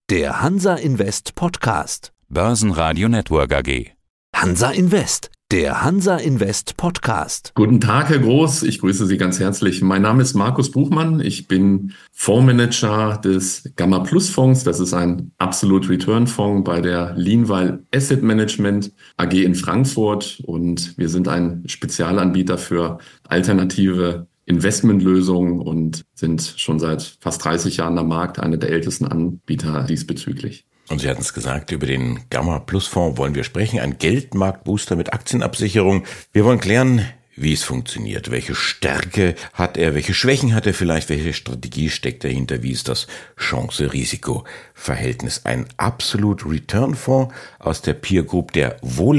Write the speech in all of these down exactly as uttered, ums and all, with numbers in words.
der Hansa Invest Podcast. Börsenradio Network A G. Hansa Invest, der Hansa Invest Podcast. Guten Tag, Herr Groß. Ich grüße Sie ganz herzlich. Mein Name ist Markus Buchmann. Ich bin Fondsmanager des Gamma Plus Fonds. Das ist ein Absolute Return Fonds bei der Lienval Asset Management A G in Frankfurt. Und wir sind ein Spezialanbieter für alternative Investmentlösungen und sind schon seit fast dreißig Jahren am Markt, einer der ältesten Anbieter diesbezüglich. Und Sie hatten es gesagt, über den Gamma Plus Fonds wollen wir sprechen, ein Geldmarktbooster mit Aktienabsicherung. Wir wollen klären, wie es funktioniert, welche Stärke hat er, welche Schwächen hat er vielleicht, welche Strategie steckt dahinter, wie ist das Chance-Risiko-Verhältnis. Ein Absolute Return Fonds aus der Peer Group der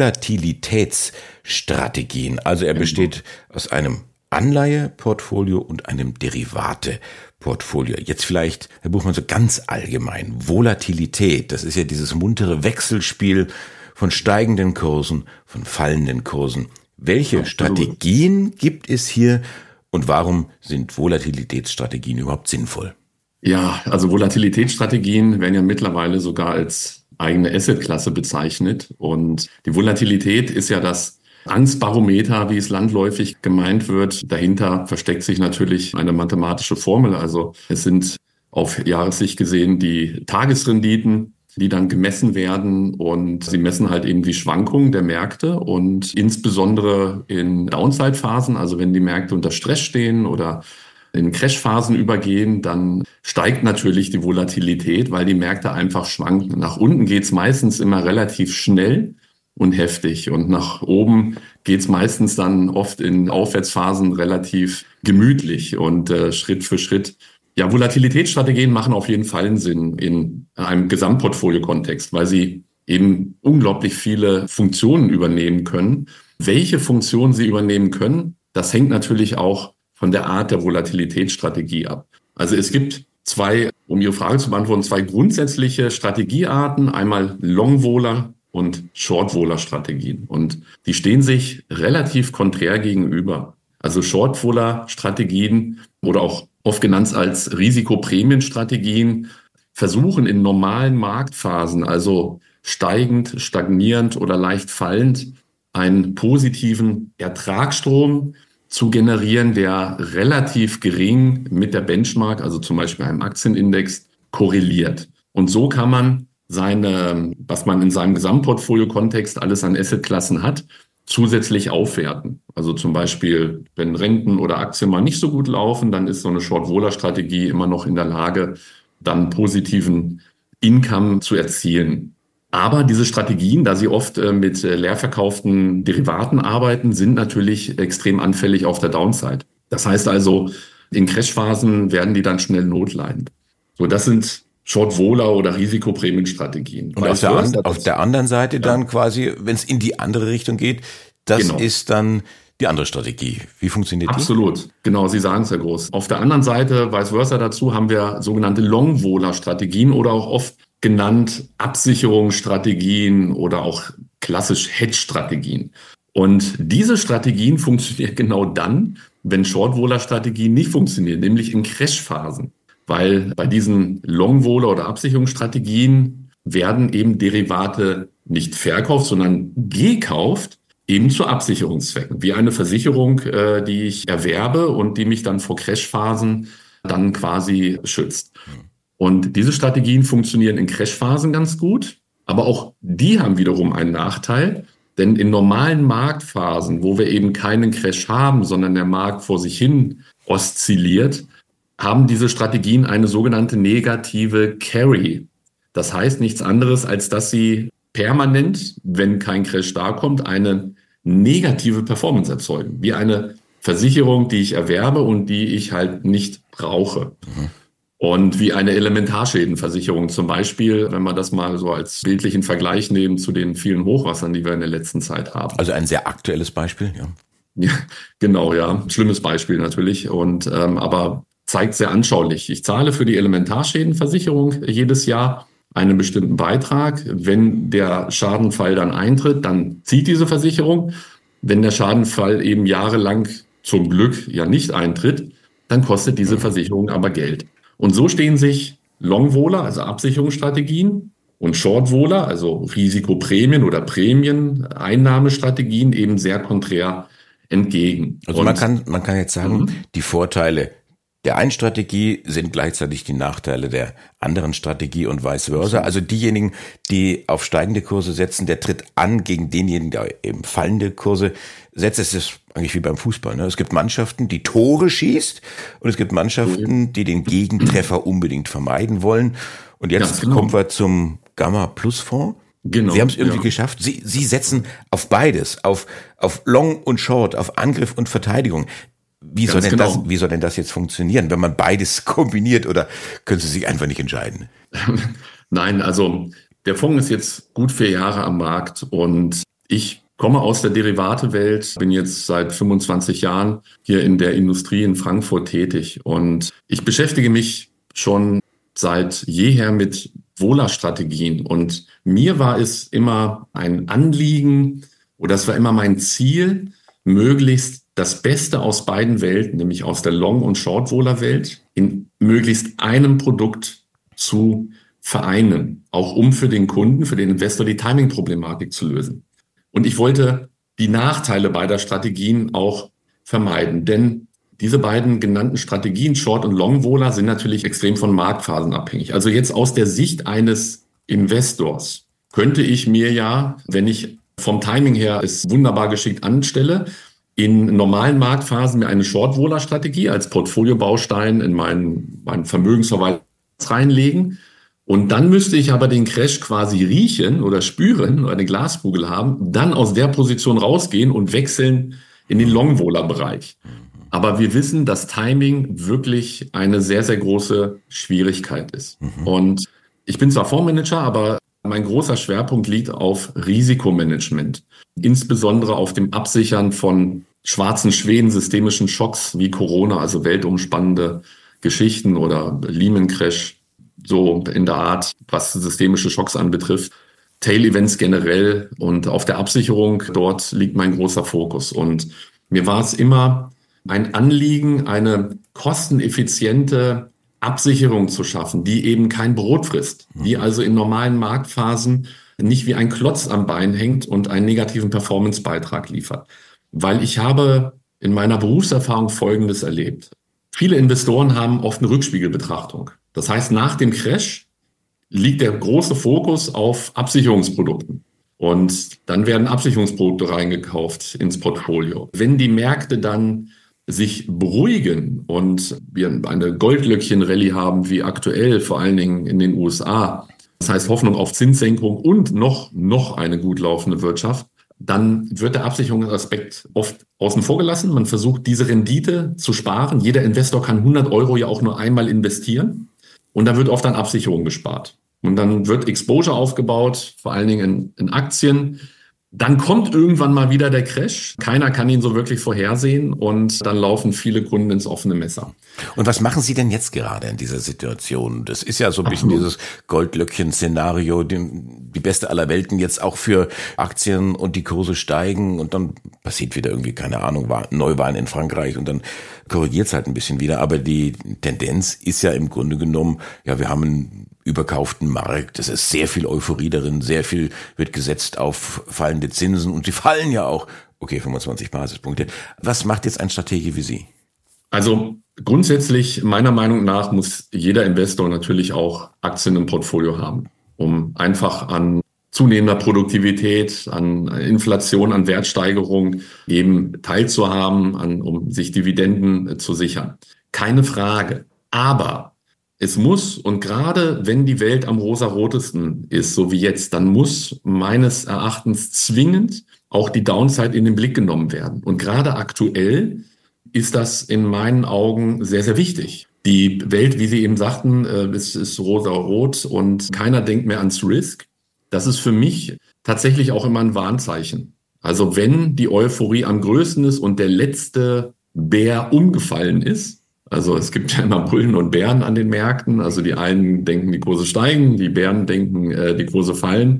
Volatilitätsstrategien. Also er besteht aus einem Anleiheportfolio und einem Derivate-Portfolio. Jetzt vielleicht, Herr Buchmann, so ganz allgemein. Volatilität, das ist ja dieses muntere Wechselspiel von steigenden Kursen, von fallenden Kursen. Welche Absolut. Strategien gibt es hier und warum sind Volatilitätsstrategien überhaupt sinnvoll? Ja, also Volatilitätsstrategien werden ja mittlerweile sogar als eigene Assetklasse bezeichnet. Und die Volatilität ist ja das Angstbarometer, wie es landläufig gemeint wird. Dahinter versteckt sich natürlich eine mathematische Formel. Also es sind auf Jahressicht gesehen die Tagesrenditen, die dann gemessen werden, und sie messen halt eben die Schwankungen der Märkte und insbesondere in Downside-Phasen, also wenn die Märkte unter Stress stehen oder in Crash-Phasen übergehen, dann steigt natürlich die Volatilität, weil die Märkte einfach schwanken. Nach unten geht's meistens immer relativ schnell und heftig. Und nach oben geht's meistens dann oft in Aufwärtsphasen relativ gemütlich und äh, Schritt für Schritt. Ja, Volatilitätsstrategien machen auf jeden Fall einen Sinn in einem Gesamtportfolio-Kontext, weil sie eben unglaublich viele Funktionen übernehmen können. Welche Funktionen sie übernehmen können, das hängt natürlich auch von der Art der Volatilitätsstrategie ab. Also es gibt zwei, um Ihre Frage zu beantworten, zwei grundsätzliche Strategiearten. Einmal Long-Vola und Short-Vola-Strategien. Und die stehen sich relativ konträr gegenüber. Also Short-Vola-Strategien oder auch oft genannt als Risikoprämienstrategien versuchen in normalen Marktphasen, also steigend, stagnierend oder leicht fallend, einen positiven Ertragsstrom zu generieren, der relativ gering mit der Benchmark, also zum Beispiel einem Aktienindex, korreliert. Und so kann man seine, was man in seinem Gesamtportfolio-Kontext alles an Assetklassen hat, zusätzlich aufwerten. Also zum Beispiel, wenn Renten oder Aktien mal nicht so gut laufen, dann ist so eine Short-Vola-Strategie immer noch in der Lage, dann positiven Income zu erzielen. Aber diese Strategien, da sie oft mit leer verkauften Derivaten arbeiten, sind natürlich extrem anfällig auf der Downside. Das heißt also, in Crashphasen werden die dann schnell notleidend. So, das sind Short-Vola oder Risikoprämienstrategien. Und auf der, an, auf der anderen Seite dann ja. quasi, wenn es in die andere Richtung geht, das genau. ist dann die andere Strategie. Wie funktioniert die? Absolut. Genau, Sie sagen es, Herr Groß. Auf der anderen Seite, vice versa dazu, haben wir sogenannte Long-Vola-Strategien oder auch oft genannt Absicherungsstrategien oder auch klassisch Hedge-Strategien. Und diese Strategien funktionieren genau dann, wenn Short-Vola-Strategien nicht funktionieren, nämlich in Crash-Phasen. Weil bei diesen Long-Vola- oder Absicherungsstrategien werden eben Derivate nicht verkauft, sondern gekauft, eben zu Absicherungszwecken. Wie eine Versicherung, äh, die ich erwerbe und die mich dann vor Crashphasen dann quasi schützt. Und diese Strategien funktionieren in Crashphasen ganz gut, aber auch die haben wiederum einen Nachteil, denn in normalen Marktphasen, wo wir eben keinen Crash haben, sondern der Markt vor sich hin oszilliert, haben diese Strategien eine sogenannte negative Carry. Das heißt nichts anderes, als dass sie permanent, wenn kein Crash da kommt, eine negative Performance erzeugen. Wie eine Versicherung, die ich erwerbe und die ich halt nicht brauche. Mhm. Und wie eine Elementarschädenversicherung zum Beispiel, wenn wir das mal so als bildlichen Vergleich nehmen zu den vielen Hochwassern, die wir in der letzten Zeit haben. Also ein sehr aktuelles Beispiel, ja. Ja, genau, ja. Schlimmes Beispiel natürlich. Und ähm, aber zeigt sehr anschaulich. Ich zahle für die Elementarschädenversicherung jedes Jahr einen bestimmten Beitrag. Wenn der Schadenfall dann eintritt, dann zieht diese Versicherung. Wenn der Schadenfall eben jahrelang zum Glück ja nicht eintritt, dann kostet diese Versicherung aber Geld. Und so stehen sich Long-Wohler, also Absicherungsstrategien, und Short-Wohler, also Risikoprämien oder Prämien-Einnahmestrategien eben sehr konträr entgegen. Also und, man kann, man kann jetzt sagen, mhm. die Vorteile der einen Strategie sind gleichzeitig die Nachteile der anderen Strategie und vice versa. Also diejenigen, die auf steigende Kurse setzen, der tritt an gegen denjenigen, der eben fallende Kurse setzt. Es ist eigentlich wie beim Fußball. Ne? Es gibt Mannschaften, die Tore schießt, und es gibt Mannschaften, die den Gegentreffer unbedingt vermeiden wollen. Und jetzt genau. kommen wir zum Gamma-Plus-Fonds. Genau, Sie haben es irgendwie ja. geschafft. Sie, Sie setzen auf beides, auf, auf Long und Short, auf Angriff und Verteidigung. Wie soll, denn genau. das, wie soll denn das jetzt funktionieren, wenn man beides kombiniert, oder können Sie sich einfach nicht entscheiden? Nein, also der Fonds ist jetzt gut vier Jahre am Markt und ich komme aus der Derivate-Welt, bin jetzt seit fünfundzwanzig Jahren hier in der Industrie in Frankfurt tätig und ich beschäftige mich schon seit jeher mit Wohler-Strategien und mir war es immer ein Anliegen oder es war immer mein Ziel, möglichst das Beste aus beiden Welten, nämlich aus der Long- und Short-Wohler-Welt, in möglichst einem Produkt zu vereinen, auch um für den Kunden, für den Investor die Timing-Problematik zu lösen. Und ich wollte die Nachteile beider Strategien auch vermeiden, denn diese beiden genannten Strategien, Short- und Long-Wohler, sind natürlich extrem von Marktphasen abhängig. Also jetzt aus der Sicht eines Investors könnte ich mir ja, wenn ich vom Timing her es wunderbar geschickt anstelle, in normalen Marktphasen mir eine Short-Wohler-Strategie als Portfoliobaustein in meinen, meinen Vermögensverwaltung reinlegen. Und dann müsste ich aber den Crash quasi riechen oder spüren oder eine Glaskugel haben, dann aus der Position rausgehen und wechseln in den Long-Wohler-Bereich. Aber wir wissen, dass Timing wirklich eine sehr, sehr große Schwierigkeit ist. Mhm. Und ich bin zwar Fondsmanager, aber mein großer Schwerpunkt liegt auf Risikomanagement, insbesondere auf dem Absichern von schwarzen Schwänen, systemischen Schocks wie Corona, also weltumspannende Geschichten oder Lehman Crash, so in der Art, was systemische Schocks anbetrifft, Tail-Events generell, und auf der Absicherung, dort liegt mein großer Fokus. Und mir war es immer ein Anliegen, eine kosteneffiziente Absicherung zu schaffen, die eben kein Brot frisst, die also in normalen Marktphasen nicht wie ein Klotz am Bein hängt und einen negativen Performance-Beitrag liefert. Weil ich habe in meiner Berufserfahrung Folgendes erlebt. Viele Investoren haben oft eine Rückspiegelbetrachtung. Das heißt, nach dem Crash liegt der große Fokus auf Absicherungsprodukten. Und dann werden Absicherungsprodukte reingekauft ins Portfolio. Wenn die Märkte dann sich beruhigen und wir eine Goldlöckchen-Rallye haben, wie aktuell, vor allen Dingen in den U S A, das heißt Hoffnung auf Zinssenkung und noch, noch eine gut laufende Wirtschaft, dann wird der Absicherungsaspekt oft außen vor gelassen. Man versucht, diese Rendite zu sparen. Jeder Investor kann hundert Euro ja auch nur einmal investieren. Und da wird oft an Absicherung gespart. Und dann wird Exposure aufgebaut, vor allen Dingen in, in Aktien. Dann kommt irgendwann mal wieder der Crash. Keiner kann ihn so wirklich vorhersehen und dann laufen viele Kunden ins offene Messer. Und was machen Sie denn jetzt gerade in dieser Situation? Das ist ja so ein bisschen dieses Goldlöckchen-Szenario, die, die beste aller Welten, jetzt auch für Aktien, und die Kurse steigen und dann passiert wieder irgendwie, keine Ahnung, Neuwahlen in Frankreich und dann korrigiert es halt ein bisschen wieder. Aber die Tendenz ist ja im Grunde genommen, ja, wir haben einen überkauften Markt. Es ist sehr viel Euphorie darin, sehr viel wird gesetzt auf fallende Zinsen und sie fallen ja auch. Okay, fünfundzwanzig Basispunkte. Was macht jetzt ein Stratege wie Sie? Also grundsätzlich, meiner Meinung nach, muss jeder Investor natürlich auch Aktien im Portfolio haben, um einfach an zunehmender Produktivität, an Inflation, an Wertsteigerung eben teilzuhaben, an, um sich Dividenden zu sichern. Keine Frage. Aber es muss, und gerade wenn die Welt am rosarotesten ist, so wie jetzt, dann muss meines Erachtens zwingend auch die Downside in den Blick genommen werden. Und gerade aktuell ist das in meinen Augen sehr, sehr wichtig. Die Welt, wie Sie eben sagten, ist, ist rosarot und keiner denkt mehr ans Risk. Das ist für mich tatsächlich auch immer ein Warnzeichen. Also wenn die Euphorie am größten ist und der letzte Bär umgefallen ist, also es gibt ja immer Bullen und Bären an den Märkten. Also die einen denken, die Kurse steigen, die Bären denken, äh, die Kurse fallen.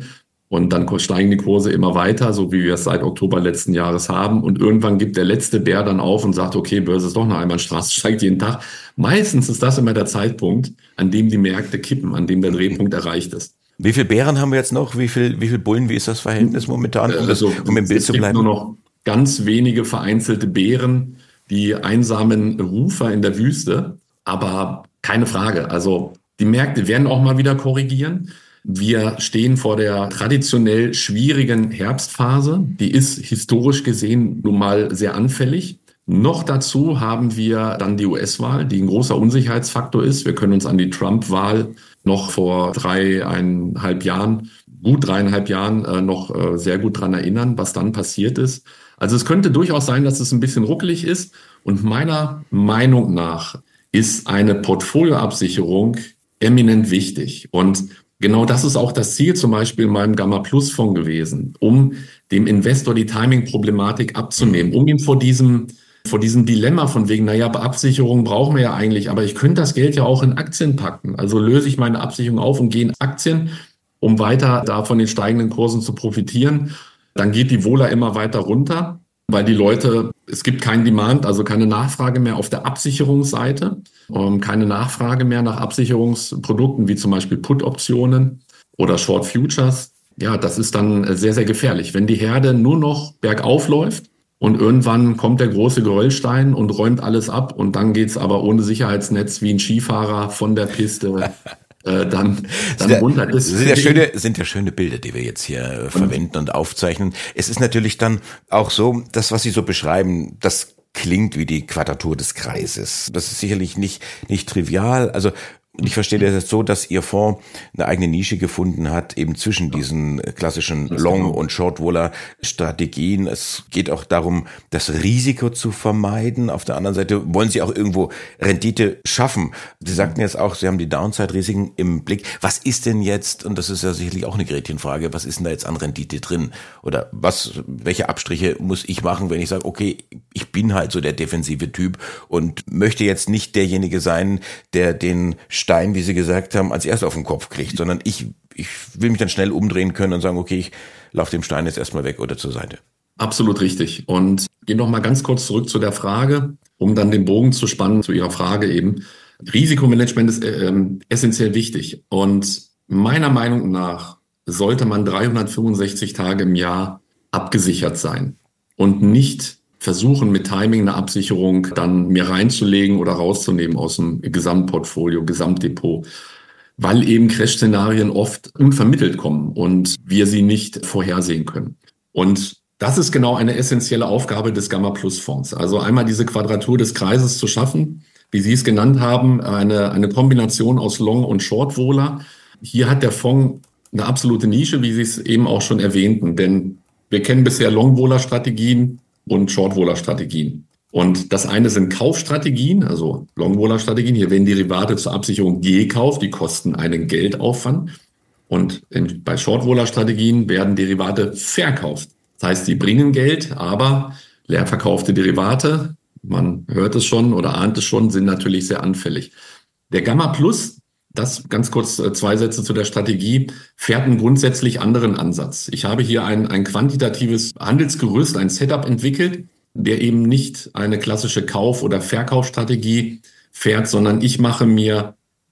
Und dann steigen die Kurse immer weiter, so wie wir es seit Oktober letzten Jahres haben. Und irgendwann gibt der letzte Bär dann auf und sagt, okay, Börse ist doch eine Einbahnstraße, steigt jeden Tag. Meistens ist das immer der Zeitpunkt, an dem die Märkte kippen, an dem der Drehpunkt erreicht ist. Wie viele Bären haben wir jetzt noch? Wie viel, wie viel Bullen? Wie ist das Verhältnis momentan? Um, das, Also, um im Bild es zu gibt bleiben. nur noch ganz wenige vereinzelte Bären, die einsamen Rufer in der Wüste. Aber keine Frage. Also die Märkte werden auch mal wieder korrigieren. Wir stehen vor der traditionell schwierigen Herbstphase. Die ist historisch gesehen nun mal sehr anfällig. Noch dazu haben wir dann die U S-Wahl, die ein großer Unsicherheitsfaktor ist. Wir können uns an die Trump-Wahl noch vor dreieinhalb Jahren, gut dreieinhalb Jahren, äh, noch äh, sehr gut dran erinnern, was dann passiert ist. Also es könnte durchaus sein, dass es ein bisschen ruckelig ist. Und meiner Meinung nach ist eine Portfolioabsicherung eminent wichtig. Und genau das ist auch das Ziel zum Beispiel in meinem Gamma-Plus-Fonds gewesen, um dem Investor die Timing-Problematik abzunehmen, um ihm vor diesem, vor diesem Dilemma von wegen, naja, Absicherung brauchen wir ja eigentlich, aber ich könnte das Geld ja auch in Aktien packen. Also löse ich meine Absicherung auf und gehe in Aktien, um weiter da von den steigenden Kursen zu profitieren. Dann geht die Vola immer weiter runter, weil die Leute, es gibt keinen Demand, also keine Nachfrage mehr auf der Absicherungsseite, keine Nachfrage mehr nach Absicherungsprodukten wie zum Beispiel Put-Optionen oder Short Futures. Ja, das ist dann sehr, sehr gefährlich. Wenn die Herde nur noch bergauf läuft und irgendwann kommt der große Geröllstein und räumt alles ab und dann geht's aber ohne Sicherheitsnetz wie ein Skifahrer von der Piste äh, dann, dann sind runter. Das sind ja schöne, sind ja schöne Bilder, die wir jetzt hier äh, verwenden und aufzeichnen. Es ist natürlich dann auch so, das, was Sie so beschreiben, das klingt wie die Quadratur des Kreises. Das ist sicherlich nicht, nicht trivial. Also, ich verstehe das jetzt so, dass Ihr Fonds eine eigene Nische gefunden hat, eben zwischen diesen klassischen Long- und Short-Vola-Strategien. Es geht auch darum, das Risiko zu vermeiden. Auf der anderen Seite wollen Sie auch irgendwo Rendite schaffen. Sie sagten jetzt auch, Sie haben die Downside-Risiken im Blick. Was ist denn jetzt, und das ist ja sicherlich auch eine Gretchenfrage, was ist denn da jetzt an Rendite drin? Oder was, welche Abstriche muss ich machen, wenn ich sage, okay, ich bin halt so der defensive Typ und möchte jetzt nicht derjenige sein, der den Stein, wie Sie gesagt haben, als erst auf den Kopf kriegt, sondern ich, ich will mich dann schnell umdrehen können und sagen, okay, ich laufe dem Stein jetzt erstmal weg oder zur Seite. Absolut richtig. Und gehe noch mal ganz kurz zurück zu der Frage, um dann den Bogen zu spannen zu Ihrer Frage eben. Risikomanagement ist äh, essentiell wichtig. Und meiner Meinung nach sollte man dreihundertfünfundsechzig Tage im Jahr abgesichert sein und nicht versuchen, mit Timing eine Absicherung dann mir reinzulegen oder rauszunehmen aus dem Gesamtportfolio, Gesamtdepot, weil eben Crash-Szenarien oft unvermittelt kommen und wir sie nicht vorhersehen können. Und das ist genau eine essentielle Aufgabe des Gamma-Plus-Fonds. Also einmal diese Quadratur des Kreises zu schaffen, wie Sie es genannt haben, eine, eine Kombination aus Long- und Short-Vola. Hier hat der Fonds eine absolute Nische, wie Sie es eben auch schon erwähnten, denn wir kennen bisher Long-Vola-Strategien und Short-Vola-Strategien. Und das eine sind Kaufstrategien, also Long-Vola-Strategien. Hier werden Derivate zur Absicherung gekauft, die kosten einen Geldaufwand. Und in, bei Short-Vola-Strategien werden Derivate verkauft. Das heißt, die bringen Geld, aber leer verkaufte Derivate, man hört es schon oder ahnt es schon, sind natürlich sehr anfällig. Der Gamma Plus, das ganz kurz zwei Sätze zu der Strategie, fährt einen grundsätzlich anderen Ansatz. Ich habe hier ein, ein quantitatives Handelsgerüst, ein Setup entwickelt, der eben nicht eine klassische Kauf- oder Verkaufsstrategie fährt, sondern ich mache mir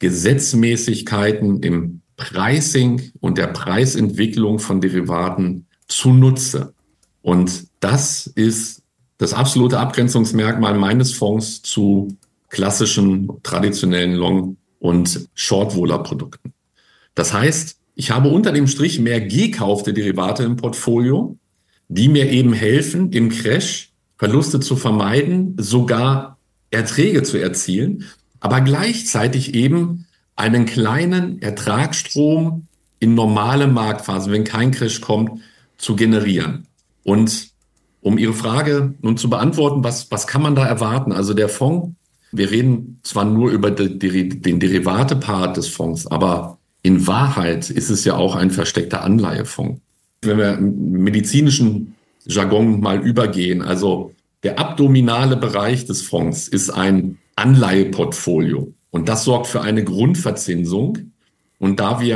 Gesetzmäßigkeiten im Pricing und der Preisentwicklung von Derivaten zunutze. Und das ist das absolute Abgrenzungsmerkmal meines Fonds zu klassischen, traditionellen Long- und Short-Vola-Produkten. Das heißt, ich habe unter dem Strich mehr gekaufte Derivate im Portfolio, die mir eben helfen, im Crash Verluste zu vermeiden, sogar Erträge zu erzielen, aber gleichzeitig eben einen kleinen Ertragsstrom in normale Marktphasen, wenn kein Crash kommt, zu generieren. Und um Ihre Frage nun zu beantworten, was, was kann man da erwarten? Also der Fonds, wir reden zwar nur über die, die, den Derivate-Part des Fonds, aber in Wahrheit ist es ja auch ein versteckter Anleihefonds. Wenn wir im medizinischen Jargon mal übergehen, also der abdominale Bereich des Fonds ist ein Anleiheportfolio und das sorgt für eine Grundverzinsung. Und da wir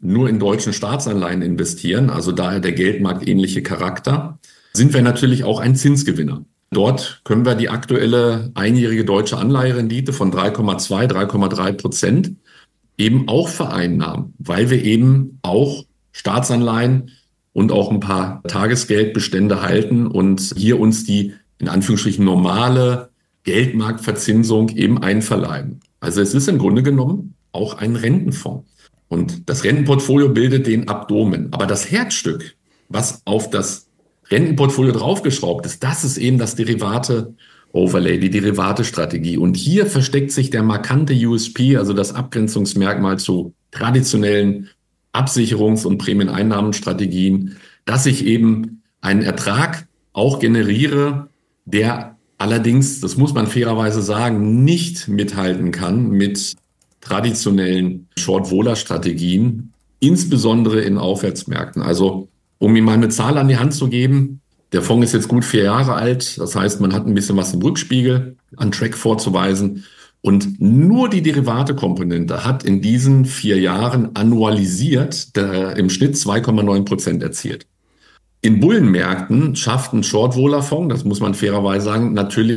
nur in deutschen Staatsanleihen investieren, also daher der geldmarktähnliche Charakter, sind wir natürlich auch ein Zinsgewinner. Dort können wir die aktuelle einjährige deutsche Anleiherendite von drei Komma zwei, drei Komma drei Prozent eben auch vereinnahmen, weil wir eben auch Staatsanleihen und auch ein paar Tagesgeldbestände halten und hier uns die in Anführungsstrichen normale Geldmarktverzinsung eben einverleiben. Also es ist im Grunde genommen auch ein Rentenfonds. Und das Rentenportfolio bildet den Abdomen. Aber das Herzstück, was auf das Rentenportfolio draufgeschraubt ist, das ist eben das Derivate-Overlay, die Derivate-Strategie. Und hier versteckt sich der markante U S P, also das Abgrenzungsmerkmal zu traditionellen Absicherungs- und Prämieneinnahmenstrategien, dass ich eben einen Ertrag auch generiere, der allerdings, das muss man fairerweise sagen, nicht mithalten kann mit traditionellen Short-Vola-Strategien, insbesondere in Aufwärtsmärkten. Also um Ihnen mal eine Zahl an die Hand zu geben, der Fonds ist jetzt gut vier Jahre alt, das heißt, man hat ein bisschen was im Rückspiegel an Track vorzuweisen und nur die Derivate-Komponente hat in diesen vier Jahren annualisiert der, im Schnitt zwei Komma neun Prozent erzielt. In Bullenmärkten schafft ein Short-Vola-Fonds, das muss man fairerweise sagen, natürlich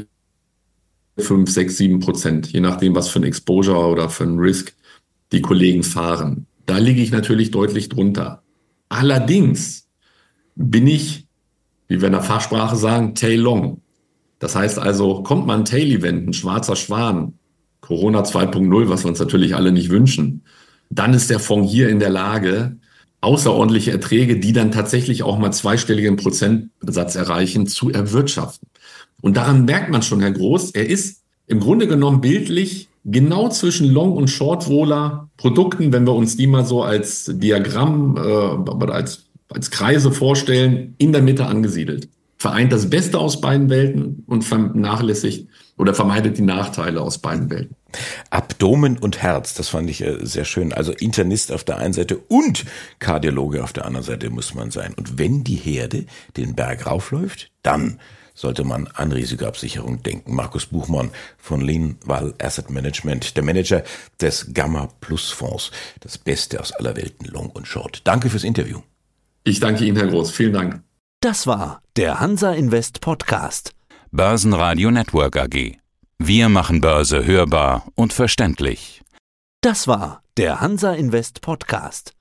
fünf, sechs, sieben Prozent, je nachdem, was für ein Exposure oder für ein Risk die Kollegen fahren. Da liege ich natürlich deutlich drunter. Allerdings bin ich, wie wir in der Fachsprache sagen, tail long. Das heißt also, kommt mal ein Tail-Event, ein schwarzer Schwan, Corona zwei Punkt null, was wir uns natürlich alle nicht wünschen, dann ist der Fonds hier in der Lage, außerordentliche Erträge, die dann tatsächlich auch mal zweistelligen Prozentsatz erreichen, zu erwirtschaften. Und daran merkt man schon, Herr Groß, er ist im Grunde genommen bildlich genau zwischen Long- und Short-Vola-Produkten, wenn wir uns die mal so als Diagramm äh, oder als, als Kreise vorstellen, in der Mitte angesiedelt. Vereint das Beste aus beiden Welten und vernachlässigt oder vermeidet die Nachteile aus beiden Welten. Abdomen und Herz, das fand ich äh, sehr schön. Also Internist auf der einen Seite und Kardiologe auf der anderen Seite muss man sein. Und wenn die Herde den Berg raufläuft, dann sollte man an Risikoabsicherung denken. Markus Buchmann von Lienval Asset Management, der Manager des Gamma Plus Fonds. Das Beste aus aller Welten, Long und Short. Danke fürs Interview. Ich danke Ihnen, Herr Groß. Vielen Dank. Das war der Hansa Invest Podcast. Börsenradio Network A G. Wir machen Börse hörbar und verständlich. Das war der Hansa Invest Podcast.